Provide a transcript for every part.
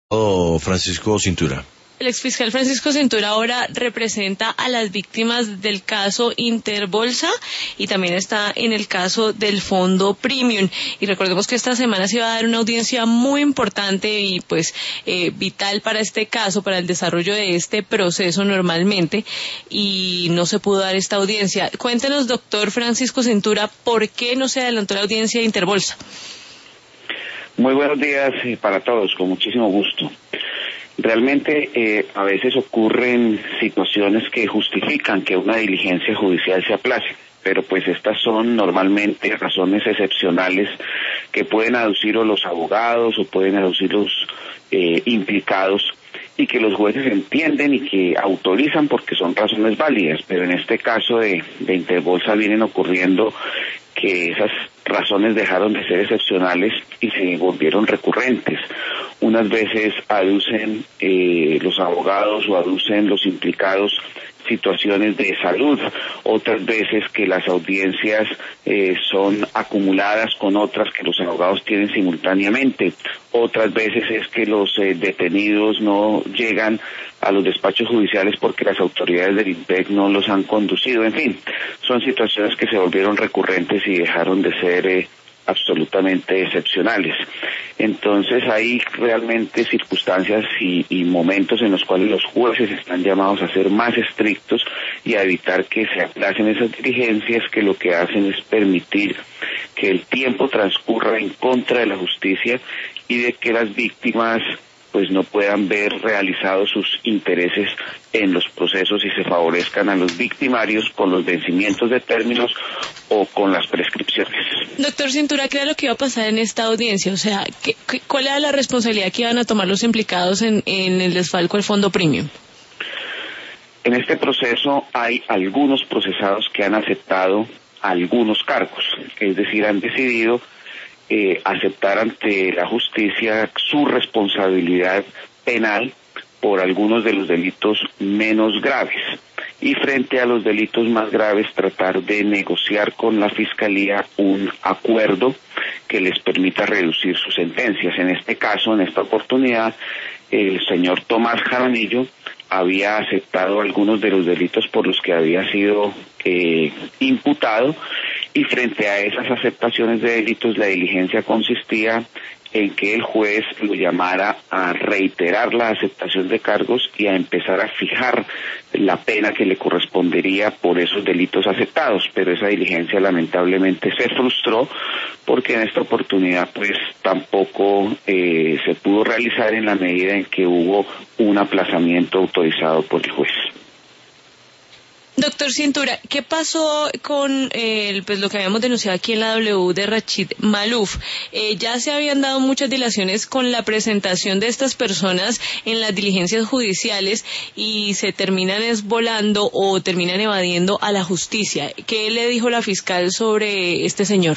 Francisco Cintura. El exfiscal Francisco Cintura ahora representa a las víctimas del caso Interbolsa y también está en el caso del Fondo Premium. Y recordemos que esta semana se va a dar una audiencia muy importante y pues vital para este caso, para el desarrollo de este proceso normalmente, y no se pudo dar esta audiencia. Cuéntenos, doctor Francisco Cintura, ¿por qué no se adelantó la audiencia de Interbolsa? Muy buenos días para todos, con muchísimo gusto. Realmente a veces ocurren situaciones que justifican que una diligencia judicial se aplace, pero pues estas son normalmente razones excepcionales que pueden aducir o los abogados o pueden aducir los implicados y que los jueces entienden y que autorizan porque son razones válidas, pero en este caso de Interbolsa vienen ocurriendo que esas razones dejaron de ser excepcionales y se volvieron recurrentes. Unas veces aducen los abogados o aducen los implicados situaciones de salud, otras veces que las audiencias son acumuladas con otras que los abogados tienen simultáneamente, otras veces es que los detenidos no llegan a los despachos judiciales porque las autoridades del INPEC no los han conducido, en fin, son situaciones que se volvieron recurrentes y dejaron de ser absolutamente excepcionales. Entonces hay realmente circunstancias y momentos en los cuales los jueces están llamados a ser más estrictos y a evitar que se aplacen esas diligencias que lo que hacen es permitir que el tiempo transcurra en contra de la justicia y de que las víctimas pues no puedan ver realizados sus intereses en los procesos y se favorezcan a los victimarios con los vencimientos de términos o con las prescripciones. Doctor Cintura, ¿qué era lo que iba a pasar en esta audiencia? O sea, ¿cuál era la responsabilidad que iban a tomar los implicados en el desfalco del Fondo Premium? En este proceso hay algunos procesados que han aceptado algunos cargos, es decir, han decidido aceptar ante la justicia su responsabilidad penal por algunos de los delitos menos graves y frente a los delitos más graves tratar de negociar con la Fiscalía un acuerdo que les permita reducir sus sentencias. En este caso, en esta oportunidad, el señor Tomás Jaramillo había aceptado algunos de los delitos por los que había sido imputado y frente a esas aceptaciones de delitos la diligencia consistía en que el juez lo llamara a reiterar la aceptación de cargos y a empezar a fijar la pena que le correspondería por esos delitos aceptados, pero esa diligencia lamentablemente se frustró porque en esta oportunidad pues tampoco se pudo realizar en la medida en que hubo un aplazamiento autorizado por el juez. Doctor Cintura, ¿qué pasó con pues lo que habíamos denunciado aquí en la W de Rachid Maluf? Ya se habían dado muchas dilaciones con la presentación de estas personas en las diligencias judiciales y se terminan esbolando o terminan evadiendo a la justicia. ¿Qué le dijo la fiscal sobre este señor?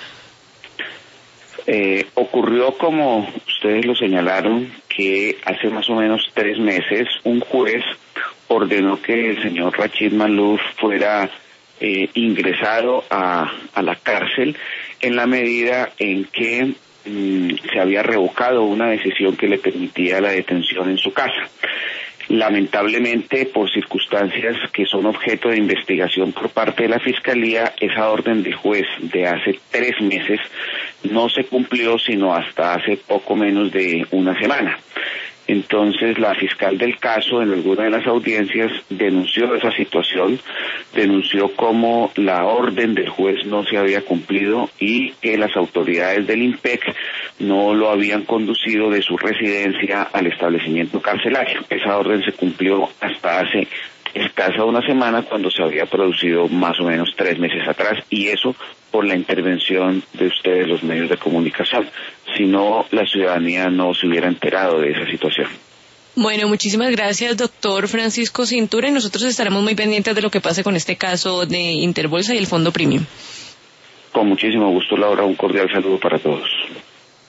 Ocurrió como ustedes lo señalaron, que hace más o menos 3 meses un juez ordenó que el señor Rachid Maluf fuera ingresado a la cárcel en la medida en que se había revocado una decisión que le permitía la detención en su casa. Lamentablemente, por circunstancias que son objeto de investigación por parte de la Fiscalía, esa orden de juez de hace 3 meses no se cumplió sino hasta hace poco menos de una semana. Entonces la fiscal del caso en alguna de las audiencias denunció esa situación, denunció cómo la orden del juez no se había cumplido y que las autoridades del INPEC no lo habían conducido de su residencia al establecimiento carcelario. Esa orden se cumplió hasta hace escasa una semana cuando se había producido más o menos 3 meses atrás y eso por la intervención de ustedes, los medios de comunicación. Si no, la ciudadanía no se hubiera enterado de esa situación. Bueno, muchísimas gracias, doctor Francisco Cintura, y nosotros estaremos muy pendientes de lo que pase con este caso de Interbolsa y el Fondo Premium. Con muchísimo gusto, Laura, un cordial saludo para todos.